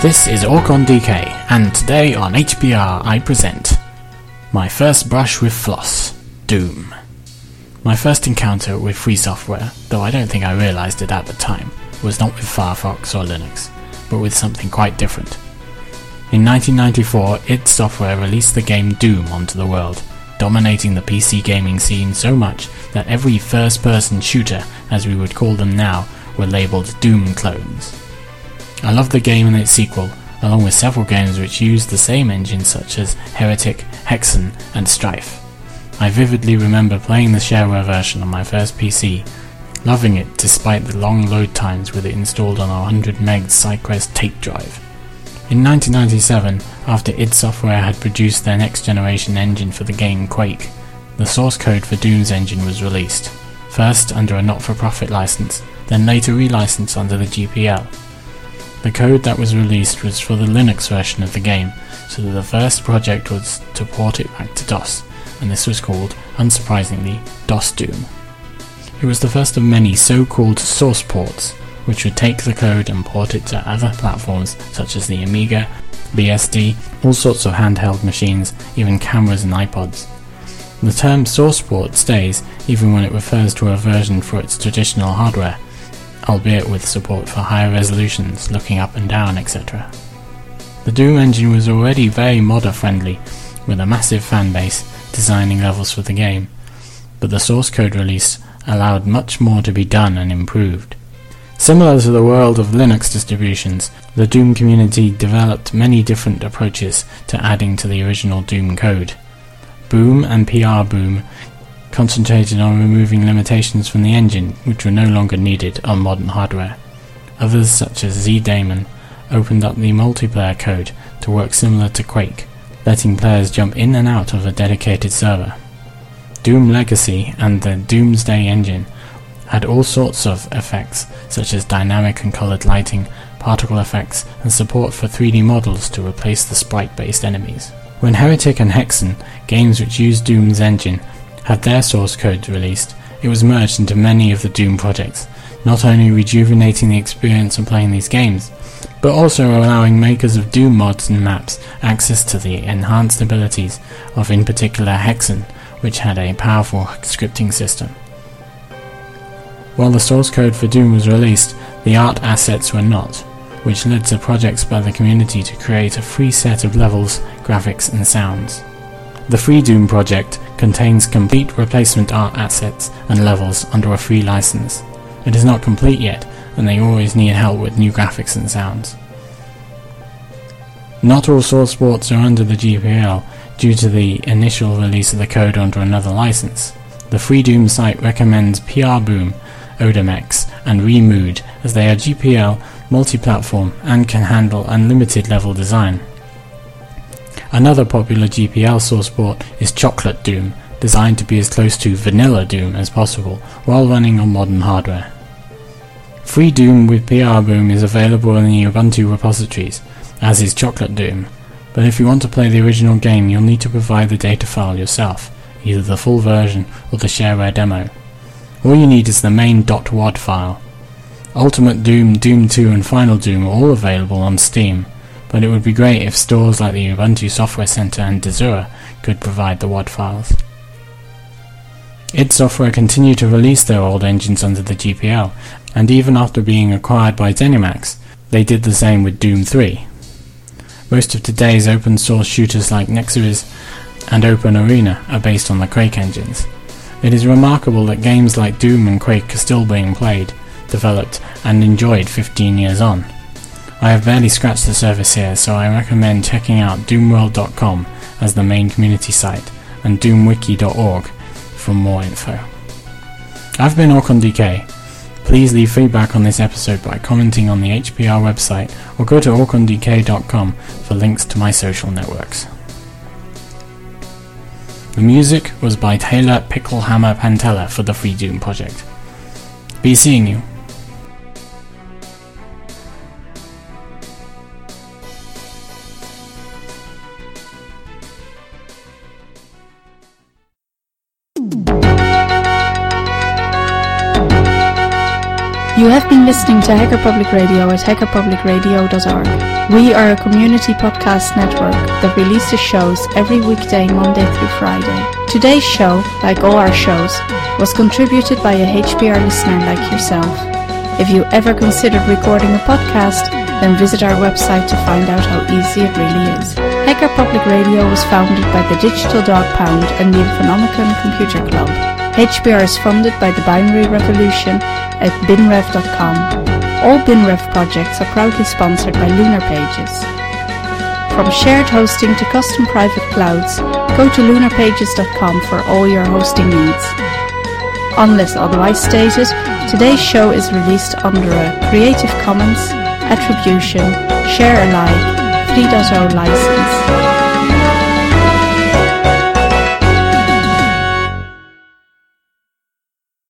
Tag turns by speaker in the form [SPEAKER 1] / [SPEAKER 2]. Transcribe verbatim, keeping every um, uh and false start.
[SPEAKER 1] This is Orcon D K, and today on H P R I present my first brush with Floss, Doom. My first encounter with free software, though I don't think I realised it at the time, was not with Firefox or Linux, but with something quite different. In nineteen ninety-four, id Software released the game Doom onto the world, dominating the P C gaming scene so much that every first-person shooter, as we would call them now, were labelled Doom clones. I loved the game and its sequel, along with several games which used the same engine such as Heretic, Hexen and Strife. I vividly remember playing the shareware version on my first P C, loving it despite the long load times with it installed on a one hundred meg SideQuest tape drive. In nineteen ninety-seven, after id Software had produced their next generation engine for the game Quake, the source code for Doom's engine was released, first under a not-for-profit license, then later relicensed under the G P L. The code that was released was for the Linux version of the game, so that the first project was to port it back to DOS, and this was called, unsurprisingly, DOS Doom. It was the first of many so-called source ports, which would take the code and port it to other platforms such as the Amiga, B S D, all sorts of handheld machines, even cameras and iPods. The term source port stays even when it refers to a version for its traditional hardware, albeit with support for higher resolutions, looking up and down, et cetera. The Doom engine was already very modder friendly, with a massive fan base designing levels for the game, but the source code release allowed much more to be done and improved. Similar to the world of Linux distributions, the Doom community developed many different approaches to adding to the original Doom code. Boom and P R Boom concentrated on removing limitations from the engine which were no longer needed on modern hardware. Others, such as Z-Daemon, opened up the multiplayer code to work similar to Quake, letting players jump in and out of a dedicated server. Doom Legacy and the Doomsday engine had all sorts of effects, such as dynamic and coloured lighting, particle effects, and support for three D models to replace the sprite-based enemies. When Heretic and Hexen, games which used Doom's engine, had their source codes released, it was merged into many of the Doom projects, not only rejuvenating the experience of playing these games, but also allowing makers of Doom mods and maps access to the enhanced abilities of, in particular, Hexen, which had a powerful scripting system. While the source code for Doom was released, the art assets were not, which led to projects by the community to create a free set of levels, graphics and sounds. The Free Doom project contains complete replacement art assets and levels under a free license. It is not complete yet, and they always need help with new graphics and sounds. Not all source ports are under the G P L due to the initial release of the code under another license. The Free Doom site recommends P R Boom, Odamex and Remood as they are G P L, multi-platform and can handle unlimited level design. Another popular G P L source port is Chocolate Doom, designed to be as close to vanilla Doom as possible while running on modern hardware. Free Doom with P R Boom is available in the Ubuntu repositories, as is Chocolate Doom, but if you want to play the original game you'll need to provide the data file yourself, either the full version or the shareware demo. All you need is the main .wad file. Ultimate Doom, Doom two and Final Doom are all available on Steam, but it would be great if stores like the Ubuntu Software Center and Desura could provide the W A D files. id Software continued to release their old engines under the G P L, and even after being acquired by ZeniMax, they did the same with Doom three. Most of today's open source shooters like Nexus and Open Arena are based on the Quake engines. It is remarkable that games like Doom and Quake are still being played, developed and enjoyed fifteen years on. I have barely scratched the surface here, so I recommend checking out doom world dot com as the main community site and doom wiki dot org for more info. I've been Orcon D K. Please leave feedback on this episode by commenting on the H P R website or go to orcon d k dot com for links to my social networks. The music was by Taylor Picklehammer Pantella for the Free Doom project. Be seeing you.
[SPEAKER 2] You have been been listening to Hacker Public Radio at hacker public radio dot org. We are a community podcast network that releases shows every weekday, Monday through Friday. Today's show, like all our shows, was contributed by a H P R listener like yourself. If you ever considered recording a podcast, then visit our website to find out how easy it really is. Hacker Public Radio was founded by the Digital Dog Pound and the Infonomicon Computer Club. H P R is funded by the Binary Revolution at bin rev dot com. All BinRev projects are proudly sponsored by Lunar Pages. From shared hosting to custom private clouds, go to lunar pages dot com for all your hosting needs. Unless otherwise stated, today's show is released under a Creative Commons Attribution Share Alike three point oh license.